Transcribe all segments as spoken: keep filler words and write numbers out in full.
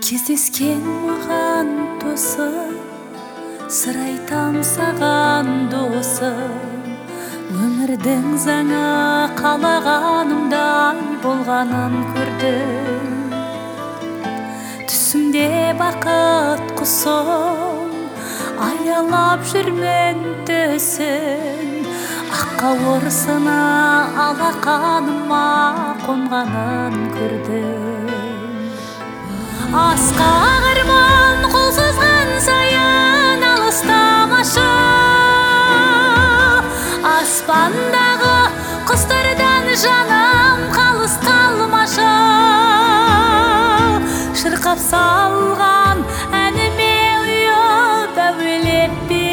Кездескен маған досым, сыр айтам саған досым. Өмірдің заңы қалағанымдай болғанын көрдім. Түсімде бақыт құсым, аялап жүрмен түсін. Аққа орысына алақаныма қонғанын көрдім. Асқа арман қол созған сайын алыстамашы, аспандағы құстардан жаным қалыс қалмашы. Шырқап салған әніме ұйып әуелеп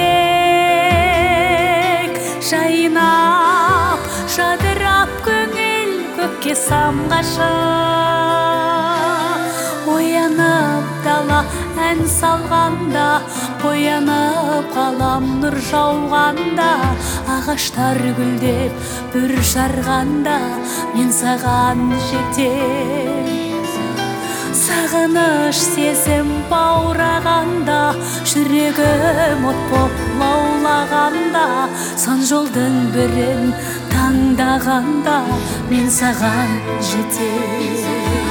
биік, жайнап жадырап көңіл көкке самғашы. Оянып дала ән салғанда, боянып қалам нұр жауғанда, ағаштар гүлдеп бүр жарғанда, мен саған жетем. Сағыныш сезім баурағанда, жүрегім от боп лаулағанда, сан жолдың бірін таңдағанда, мен саған жетем.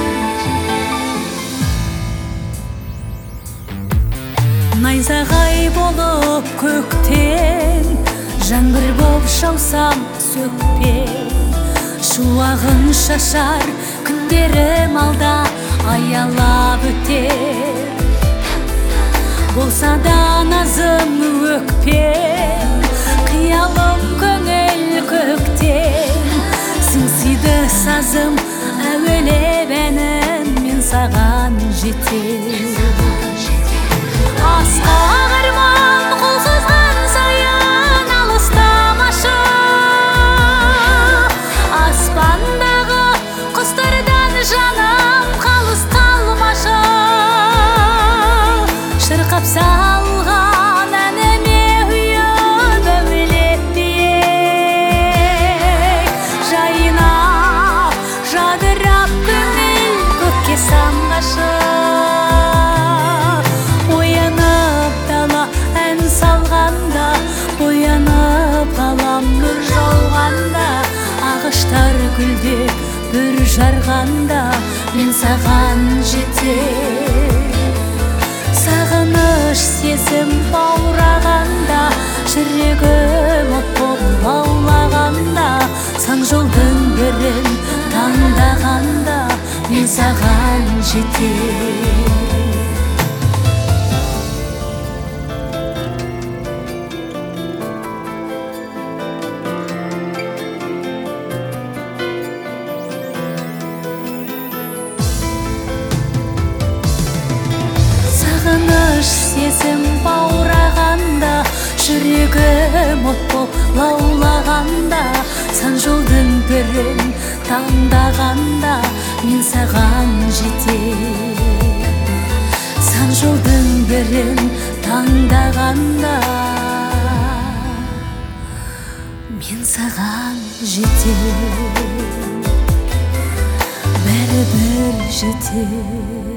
Найзағай болып көктен, жаңбыр боп жаусам сөкпен. Шуағын шашар күндерім алда аялап өтер. Болса да назым өкпен, қиялым көңіл көктен. Сыңсиды сазым әуелеп әнім, мен саған жетем. Асқа арман қол созған сайын алыстамашы, аспандағы құстардан жаным қалыс қалмашы. Шырқап салған әніме ұйып әуелеп биік, жайнап жадырап көңіл көкке самғашы. Боянып қалам нұр жауғанда, ағаштар гүлдеп бүр жарғанда, мен саған жетем. Сағыныш сезім баурағанда, жүрегім от боп лаулағанда, сан жолдың бірін таңдағанда, мен саған жетем. Сағыныш сезім баурағанда, жүрегім от боп лаулағанда, сан жолдың бірін таңдағанда, мен саған жетем. Сан жолдың бірін таңдағанда, мен саған жетем. Бәрібір жетем.